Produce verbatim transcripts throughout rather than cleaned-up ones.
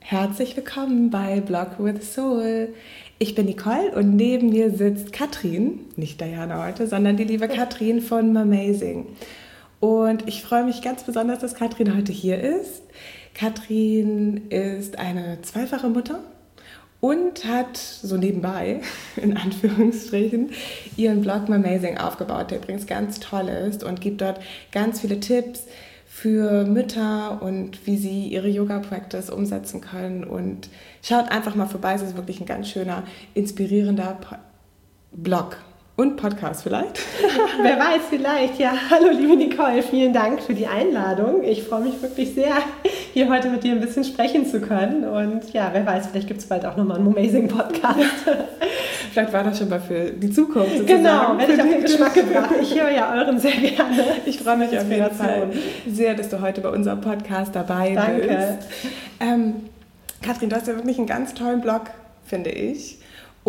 Herzlich willkommen bei Blog with Soul. Ich bin Nicole und neben mir sitzt Katrin, nicht Diana heute, sondern die liebe Katrin von Mamazing. Und ich freue mich ganz besonders, dass Katrin heute hier ist. Katrin ist eine zweifache Mutter und hat so nebenbei, in Anführungsstrichen, ihren Blog Mamazing aufgebaut, der übrigens ganz toll ist und gibt dort ganz viele Tipps für Mütter und wie sie ihre Yoga-Practice umsetzen können. Und schaut einfach mal vorbei, es ist wirklich ein ganz schöner, inspirierender Po- Blog und Podcast vielleicht. Wer weiß, vielleicht. Ja, hallo liebe Nicole, vielen Dank für die Einladung. Ich freue mich wirklich sehr, hier heute mit dir ein bisschen sprechen zu können. Und ja, wer weiß, vielleicht gibt es bald auch nochmal einen Mamazing-Podcast. Vielleicht war das schon mal für die Zukunft sozusagen. Genau, werde ich auf den Geschmack gebracht. Ich höre ja euren sehr gerne. Ich freue mich auf jeden Fall sehr, dass du heute bei unserem Podcast dabei Danke. bist. Ähm, Katrin, du hast ja wirklich einen ganz tollen Blog, finde ich.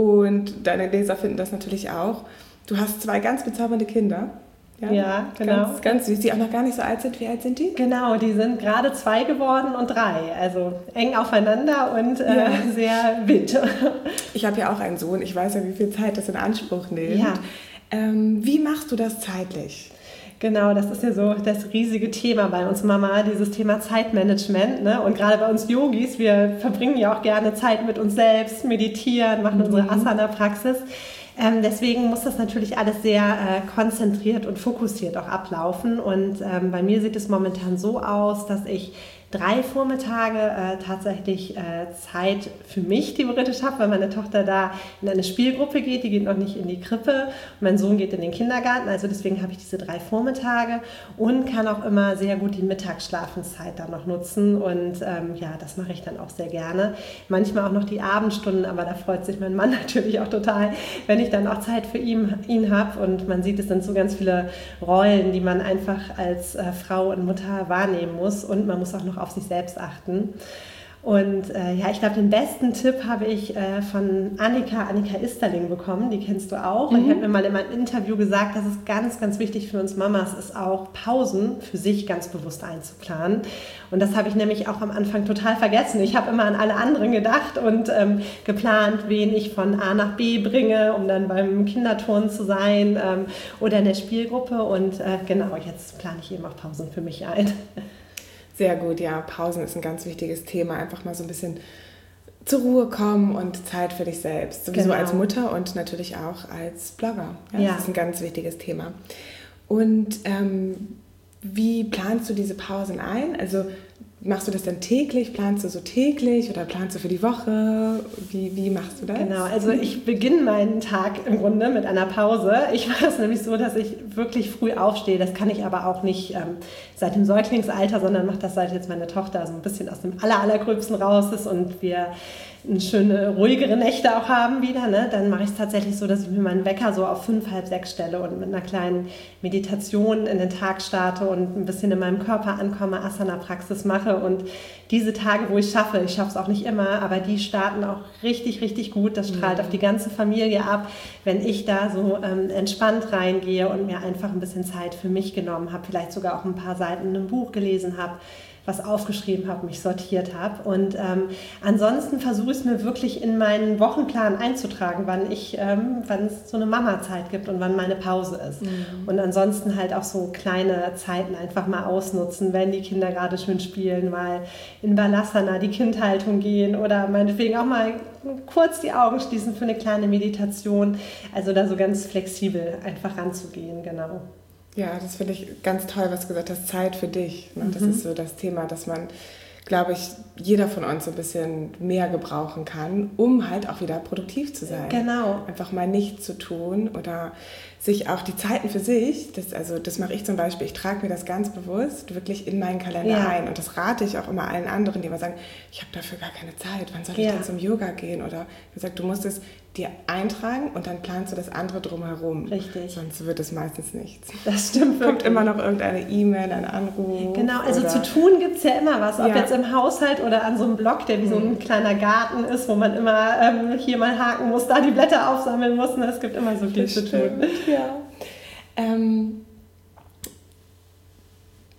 Und deine Leser finden das natürlich auch. Du hast zwei ganz bezaubernde Kinder. Ja, ja, genau. Ganz, ganz süß, die auch noch gar nicht so alt sind. Wie alt sind die? Genau, die sind gerade zwei geworden und drei. Also eng aufeinander und äh, Ja. sehr wild. Ich habe ja auch einen Sohn. Ich weiß ja, wie viel Zeit das in Anspruch nimmt. Ja. Ähm, wie machst du das zeitlich? Genau, das ist ja so das riesige Thema bei uns Mama, dieses Thema Zeitmanagement. Ne? Und gerade bei uns Yogis, wir verbringen ja auch gerne Zeit mit uns selbst, meditieren, machen unsere Mhm. Asana-Praxis. Ähm, deswegen muss das natürlich alles sehr äh, konzentriert und fokussiert auch ablaufen. Und ähm, bei mir sieht es momentan so aus, dass ich drei Vormittage äh, tatsächlich äh, Zeit für mich theoretisch habe, weil meine Tochter da in eine Spielgruppe geht, die geht noch nicht in die Krippe und mein Sohn geht in den Kindergarten, also deswegen habe ich diese drei Vormittage und kann auch immer sehr gut die Mittagsschlafenszeit dann noch nutzen und ähm, ja, das mache ich dann auch sehr gerne. Manchmal auch noch die Abendstunden, aber da freut sich mein Mann natürlich auch total, wenn ich dann auch Zeit für ihn, ihn habe und man sieht, es sind so ganz viele Rollen, die man einfach als äh, Frau und Mutter wahrnehmen muss und man muss auch noch auf sich selbst achten. Und äh, ja, ich glaube, den besten Tipp habe ich äh, von Annika, Annika Isterling bekommen, die kennst du auch. Mhm. Und die hat mir mal in meinem Interview gesagt, dass es ganz, ganz wichtig für uns Mamas ist, auch Pausen für sich ganz bewusst einzuplanen. Und das habe ich nämlich auch am Anfang total vergessen. Ich habe immer an alle anderen gedacht und ähm, geplant, wen ich von A nach B bringe, um dann beim Kinderturnen zu sein ähm, oder in der Spielgruppe. Und äh, genau, jetzt plane ich eben auch Pausen für mich ein. Sehr gut, ja. Pausen ist ein ganz wichtiges Thema. Einfach mal so ein bisschen zur Ruhe kommen und Zeit für dich selbst. Sowieso Genau. als Mutter und natürlich auch als Blogger. Ja, Ja. Das ist ein ganz wichtiges Thema. Und ähm, wie planst du diese Pausen ein? Also machst du das dann täglich? Planst du so täglich oder planst du für die Woche? Wie, wie machst du das? Genau, also ich beginne meinen Tag im Grunde mit einer Pause. Ich mache es nämlich so, dass ich wirklich früh aufstehe. Das kann ich aber auch nicht ähm, seit dem Säuglingsalter, sondern mache das, seit jetzt meine Tochter so ein bisschen aus dem aller, allergröbsten raus ist und wir eine schöne, ruhigere Nächte auch haben wieder, ne? Dann mache ich es tatsächlich so, dass ich mir meinen Wecker so auf fünf, halb sechs stelle und mit einer kleinen Meditation in den Tag starte und ein bisschen in meinem Körper ankomme, Asana-Praxis mache und diese Tage, wo ich schaffe, ich schaffe es auch nicht immer, aber die starten auch richtig, richtig gut. Das strahlt Mhm. auf die ganze Familie ab, wenn ich da so ähm, entspannt reingehe und mir einfach ein bisschen Zeit für mich genommen habe, vielleicht sogar auch ein paar Seiten in einem Buch gelesen habe, was aufgeschrieben habe, mich sortiert habe. Und ähm, ansonsten versuche ich es mir wirklich in meinen Wochenplan einzutragen, wann ich, ähm, wann es so eine Mama-Zeit gibt und wann meine Pause ist. Mhm. Und ansonsten halt auch so kleine Zeiten einfach mal ausnutzen, wenn die Kinder gerade schön spielen, mal in Balasana die Kindhaltung gehen oder meinetwegen auch mal kurz die Augen schließen für eine kleine Meditation. Also da so ganz flexibel einfach ranzugehen, genau. Ja, das finde ich ganz toll, was du gesagt hast, Zeit für dich. Ne? Das Mhm. ist so das Thema, dass man, glaube ich, jeder von uns so ein bisschen mehr gebrauchen kann, um halt auch wieder produktiv zu sein. Genau. Einfach mal nichts zu tun oder sich auch die Zeiten für sich, das, also das mache ich zum Beispiel, ich trage mir das ganz bewusst wirklich in meinen Kalender Ja. ein und das rate ich auch immer allen anderen, die immer sagen, ich habe dafür gar keine Zeit, wann soll ich Ja. denn zum Yoga gehen? Oder gesagt, du musst es dir eintragen und dann planst du das andere drumherum. Richtig. Sonst wird es meistens nichts. Das stimmt Kommt wirklich. immer noch irgendeine E-Mail, ein Anruf. Genau, also oder zu tun gibt es ja immer was, ob Ja. jetzt im Haushalt oder an so einem Block, der wie so ein kleiner Garten ist, wo man immer ähm, hier mal haken muss, da die Blätter aufsammeln muss. Ne? Es gibt immer so viel Das zu tun. stimmt, ja. Ähm,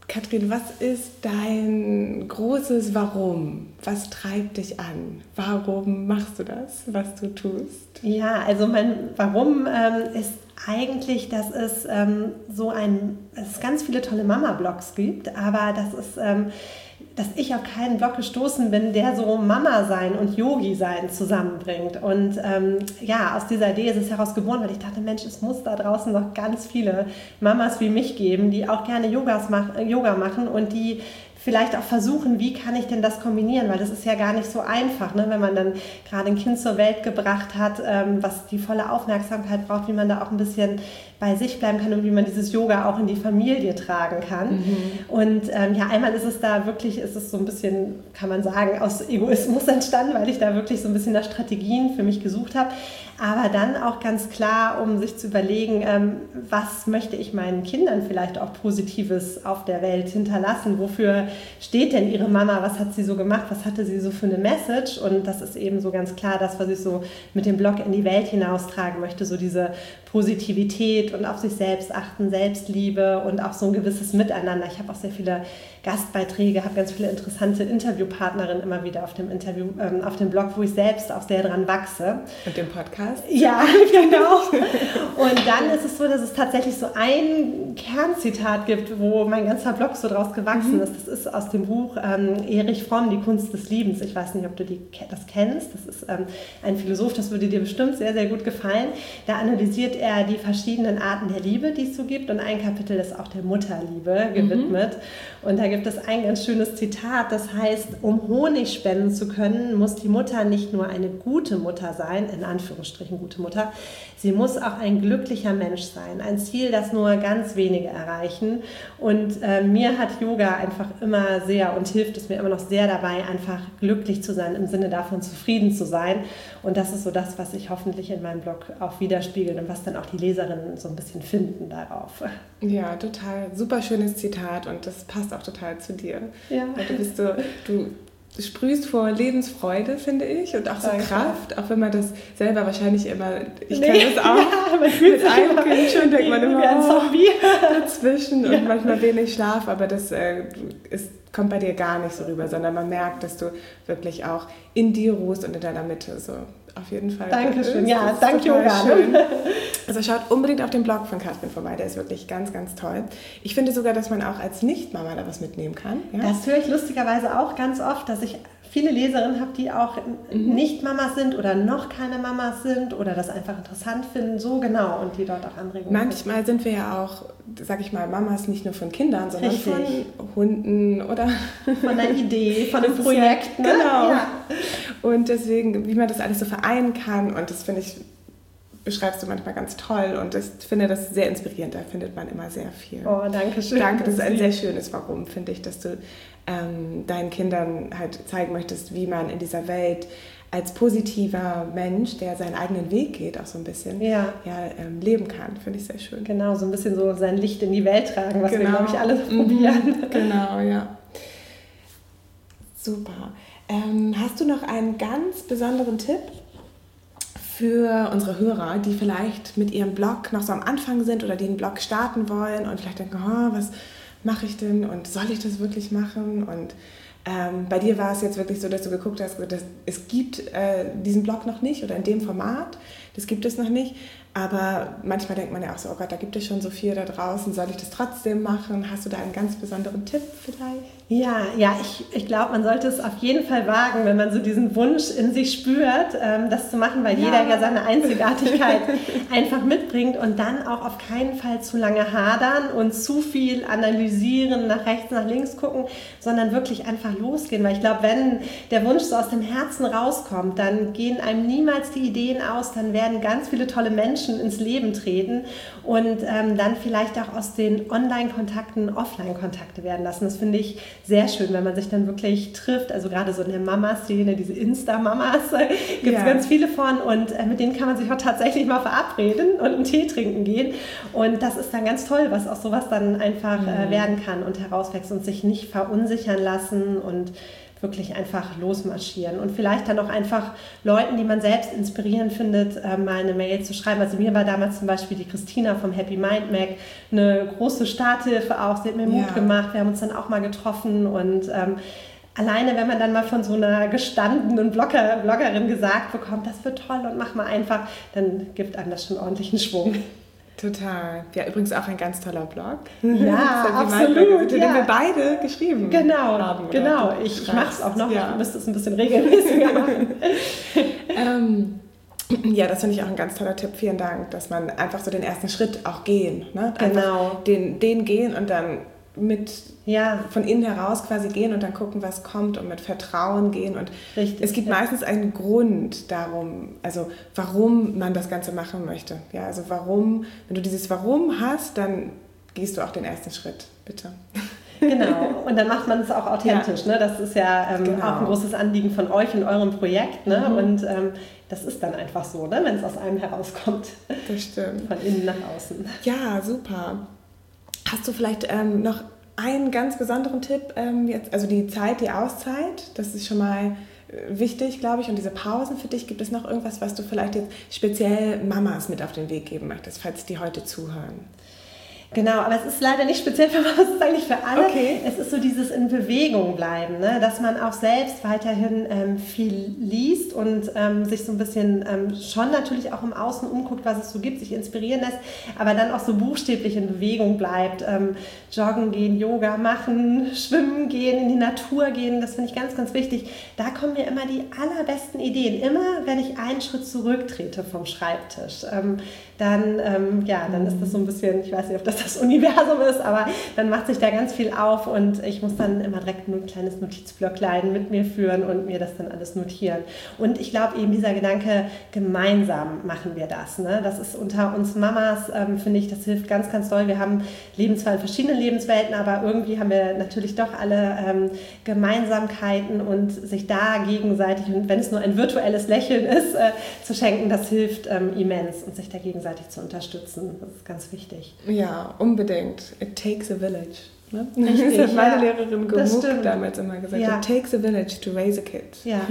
Katrin, was ist dein großes Warum? Was treibt dich an? Warum machst du das, was du tust? Ja, also mein Warum ähm, ist eigentlich, dass es ähm, so ein, es ganz viele tolle Mama-Blogs gibt, aber das ist, ähm, dass ich auf keinen Blog gestoßen bin, der so Mama sein und Yogi sein zusammenbringt. Und ähm, ja, aus dieser Idee ist es heraus geboren, weil ich dachte, Mensch, es muss da draußen noch ganz viele Mamas wie mich geben, die auch gerne Yogas mach, Yoga machen und die vielleicht auch versuchen, wie kann ich denn das kombinieren, weil das ist ja gar nicht so einfach, ne? Wenn man dann gerade ein Kind zur Welt gebracht hat, ähm, was die volle Aufmerksamkeit braucht, wie man da auch ein bisschen bei sich bleiben kann und wie man dieses Yoga auch in die Familie tragen kann. Mhm. Und ähm, ja, einmal ist es da wirklich, ist es so ein bisschen, kann man sagen, aus Egoismus entstanden, weil ich da wirklich so ein bisschen nach Strategien für mich gesucht habe. Aber dann auch ganz klar, um sich zu überlegen, ähm, was möchte ich meinen Kindern vielleicht auch Positives auf der Welt hinterlassen? Wofür steht denn ihre Mama? Was hat sie so gemacht? Was hatte sie so für eine Message? Und das ist eben so ganz klar das, was ich so mit dem Blog in die Welt hinaustragen möchte, so diese Positivität und auf sich selbst achten, Selbstliebe und auch so ein gewisses Miteinander. Ich habe auch sehr viele Gastbeiträge, habe ganz viele interessante Interviewpartnerinnen immer wieder auf dem Interview, ähm, auf dem Blog, wo ich selbst auch sehr dran wachse. Und dem Podcast? Ja, genau. Und dann ist es so, dass es tatsächlich so ein Kernzitat gibt, wo mein ganzer Blog so draus gewachsen mhm. ist. Das ist aus dem Buch ähm, Erich Fromm, Die Kunst des Liebens. Ich weiß nicht, ob du die, das kennst. Das ist ähm, ein Philosoph, das würde dir bestimmt sehr, sehr gut gefallen. Da analysiert er die verschiedenen Arten der Liebe, die es so gibt. Und ein Kapitel ist auch der Mutterliebe gewidmet. Mhm. Und da gibt es ein ganz schönes Zitat, das heißt, um Honig spenden zu können, muss die Mutter nicht nur eine gute Mutter sein, in Anführungsstrichen gute Mutter, sie muss auch ein glücklicher Mensch sein. Ein Ziel, das nur ganz wenige erreichen. Und äh, mir hat Yoga einfach immer sehr und hilft es mir immer noch sehr dabei, einfach glücklich zu sein, im Sinne davon zufrieden zu sein. Und das ist so das, was ich hoffentlich in meinem Blog auch widerspiegelt und was dann auch die Leserinnen so ein bisschen finden darauf. Ja, total. Super schönes Zitat und das passt auch total zu dir. Ja. Du bist so, du sprühst vor Lebensfreude, finde ich, und auch so Danke. Kraft, auch wenn man das selber wahrscheinlich immer, ich kenne nee. das auch, ja, mit einem Kind schon denkt man immer, ein Zombie dazwischen ja. und manchmal wenig Schlaf, aber das äh, ist, kommt bei dir gar nicht so rüber, sondern man merkt, dass du wirklich auch in dir ruhst und in deiner Mitte so. Auf jeden Fall. Dankeschön, ja, danke Yoga. Schön. Also schaut unbedingt auf den Blog von Katrin vorbei, der ist wirklich ganz, ganz toll. Ich finde sogar, dass man auch als Nicht-Mama da was mitnehmen kann. Ja? Das höre ich lustigerweise auch ganz oft, dass ich viele Leserinnen habe, die auch mhm. nicht Mamas sind oder noch keine Mamas sind oder das einfach interessant finden, so genau, und die dort auch Anregungen Manchmal finden. Sind wir ja auch, sag ich mal, Mamas nicht nur von Kindern, sondern Richtig. Von Hunden oder von einer Idee, von einem Projekt. Ja, ne? Genau. Ja. Und deswegen, wie man das alles so vereinen kann, und das finde ich, beschreibst du manchmal ganz toll, und ich finde das sehr inspirierend, da findet man immer sehr viel. Oh, danke schön. Danke, das ist ein sehr schönes Warum, finde ich, dass du ähm, deinen Kindern halt zeigen möchtest, wie man in dieser Welt als positiver Mensch, der seinen eigenen Weg geht, auch so ein bisschen, ja. Ja, ähm, leben kann. Finde ich sehr schön. Genau, so ein bisschen so sein Licht in die Welt tragen, was genau. wir, glaube ich, alle probieren. Genau, ja. Super. Ähm, hast du noch einen ganz besonderen Tipp für unsere Hörer, die vielleicht mit ihrem Blog noch so am Anfang sind oder die einen Blog starten wollen und vielleicht denken, oh, was mache ich denn und soll ich das wirklich machen? Und ähm, bei dir war es jetzt wirklich so, dass du geguckt hast, dass es gibt äh, diesen Blog noch nicht oder in dem Format, das gibt es noch nicht. Aber manchmal denkt man ja auch so, oh Gott, da gibt es schon so viel da draußen, soll ich das trotzdem machen? Hast du da einen ganz besonderen Tipp vielleicht? Ja, ja, ich, ich glaube, man sollte es auf jeden Fall wagen, wenn man so diesen Wunsch in sich spürt, ähm, das zu machen, weil ja. jeder ja seine Einzigartigkeit einfach mitbringt, und dann auch auf keinen Fall zu lange hadern und zu viel analysieren, nach rechts, nach links gucken, sondern wirklich einfach losgehen, weil ich glaube, wenn der Wunsch so aus dem Herzen rauskommt, dann gehen einem niemals die Ideen aus, dann werden ganz viele tolle Menschen ins Leben treten und ähm, dann vielleicht auch aus den Online-Kontakten Offline-Kontakte werden lassen. Das finde ich sehr schön, wenn man sich dann wirklich trifft. Also gerade so in der Mama-Szene, diese Insta-Mamas, äh, gibt es ja. ganz viele von, und äh, mit denen kann man sich auch tatsächlich mal verabreden und einen Tee trinken gehen. Und das ist dann ganz toll, was aus sowas dann einfach mhm. äh, werden kann und herauswächst und sich nicht verunsichern lassen und wirklich einfach losmarschieren und vielleicht dann auch einfach Leuten, die man selbst inspirierend findet, äh, mal eine Mail zu schreiben. Also mir war damals zum Beispiel die Christina vom Happy Mind Mag eine große Starthilfe auch. Sie hat mir Mut Ja. gemacht. Wir haben uns dann auch mal getroffen und ähm, alleine, wenn man dann mal von so einer gestandenen Blogger, Bloggerin gesagt bekommt, das wird toll und mach mal einfach, dann gibt einem das schon ordentlichen Schwung. Total. Ja, übrigens auch ein ganz toller Blog. Ja, Happy absolut. Mind Mag, Ja. Den wir beide geschrieben Genau, haben. oder genau. du Ich, ich schreibst. mache es auch noch. Ja. Ich müsste es ein bisschen regelmäßiger machen. ähm, ja, das finde ich auch ein ganz toller Tipp. Vielen Dank, dass man einfach so den ersten Schritt auch gehen. Ne? Einfach Genau. Den, den gehen und dann mit Ja. von innen heraus quasi gehen und dann gucken, was kommt und mit Vertrauen gehen. Und Richtig, es gibt ja. meistens einen Grund darum, also warum man das Ganze machen möchte. Ja, also warum, wenn du dieses Warum hast, dann gehst du auch den ersten Schritt, bitte. Genau, und dann macht man es auch authentisch. Ja. Ne? Das ist ja ähm, Genau. auch ein großes Anliegen von euch und eurem Projekt. Ne? Mhm. Und ähm, das ist dann einfach so, ne? Wenn es aus einem herauskommt. Das stimmt. Von innen nach außen. Ja, super. Hast du vielleicht ähm, noch einen ganz besonderen Tipp? Ähm, jetzt, also die Zeit, die Auszeit, das ist schon mal äh, wichtig, glaube ich. Und diese Pausen für dich, gibt es noch irgendwas, was du vielleicht jetzt speziell Mamas mit auf den Weg geben möchtest, falls die heute zuhören? Genau, aber es ist leider nicht speziell für Mama, es ist eigentlich für alle. Okay. Es ist so dieses in Bewegung bleiben, ne? Dass man auch selbst weiterhin ähm, viel liest und ähm, sich so ein bisschen ähm, schon natürlich auch im Außen umguckt, was es so gibt, sich inspirieren lässt, aber dann auch so buchstäblich in Bewegung bleibt. Ähm, joggen gehen, Yoga machen, schwimmen gehen, in die Natur gehen, das finde ich ganz, ganz wichtig. Da kommen mir immer die allerbesten Ideen, immer wenn ich einen Schritt zurücktrete vom Schreibtisch. Ähm, dann, ähm, ja, dann ist das so ein bisschen, ich weiß nicht, ob das das Universum ist, aber dann macht sich da ganz viel auf und ich muss dann immer direkt ein kleines Notizblöcklein mit mir führen und mir das dann alles notieren. Und ich glaube eben dieser Gedanke, gemeinsam machen wir das. Ne? Das ist unter uns Mamas, ähm, finde ich, das hilft ganz, ganz doll. Wir haben leben zwar in verschiedenen Lebenswelten, aber irgendwie haben wir natürlich doch alle ähm, Gemeinsamkeiten und sich da gegenseitig, und wenn es nur ein virtuelles Lächeln ist, äh, zu schenken, das hilft ähm, immens und sich da gegenseitig zu unterstützen. Das ist ganz wichtig. Ja, unbedingt. It takes a village. Ne? Richtig, das hat meine ja. Lehrerin Das Gemuk stimmt. damals immer gesagt. Ja. It takes a village to raise a kid. Ja.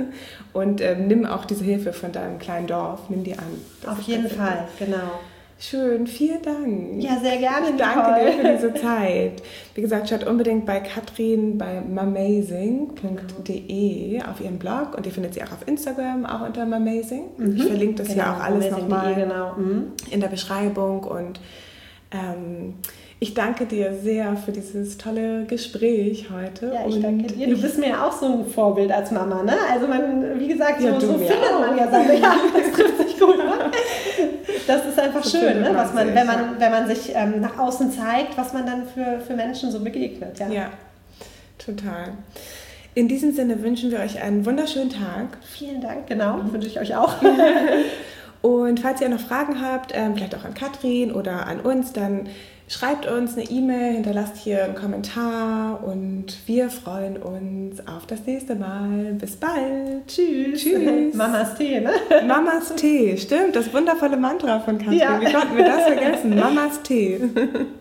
Und ähm, nimm auch diese Hilfe von deinem kleinen Dorf, nimm die an. Das Auf ist jeden ganz Fall, wichtig. genau. Schön, vielen Dank. Ja, sehr gerne, Ich danke Nicole. dir für diese Zeit. Wie gesagt, schaut unbedingt bei Katrin bei mamazing punkt de auf ihren Blog und ihr findet sie auch auf Instagram, auch unter mamazing. Mhm. Ich verlinke das Genau, ja auch alles mamazing nochmal punkt de, genau. Mhm. in der Beschreibung und ähm, ich danke dir sehr für dieses tolle Gespräch heute. Ja, ich und danke dir. Du bist mir ja auch so ein Vorbild als Mama, ne? Also man, wie gesagt, so, Ja, du so mir findet auch. man ja Sachen. Ja, das trifft sich gut, ne? Das ist einfach So schön, findet ne? man Was man, sich, wenn man, ja. wenn man sich ähm, nach außen zeigt, was man dann für, für Menschen so begegnet. Ja. Ja, total. In diesem Sinne wünschen wir euch einen wunderschönen Tag. Vielen Dank, genau. Wünsche ich euch auch. Und falls ihr noch Fragen habt, ähm, vielleicht auch an Katrin oder an uns, dann schreibt uns eine E-Mail, hinterlasst hier einen Kommentar und wir freuen uns auf das nächste Mal. Bis bald. Tschüss. Tschüss. Mamas Tee, ne? Mamas Tee, stimmt, das wundervolle Mantra von Katrin. Ja. Wie konnten wir das vergessen? Mamas Tee.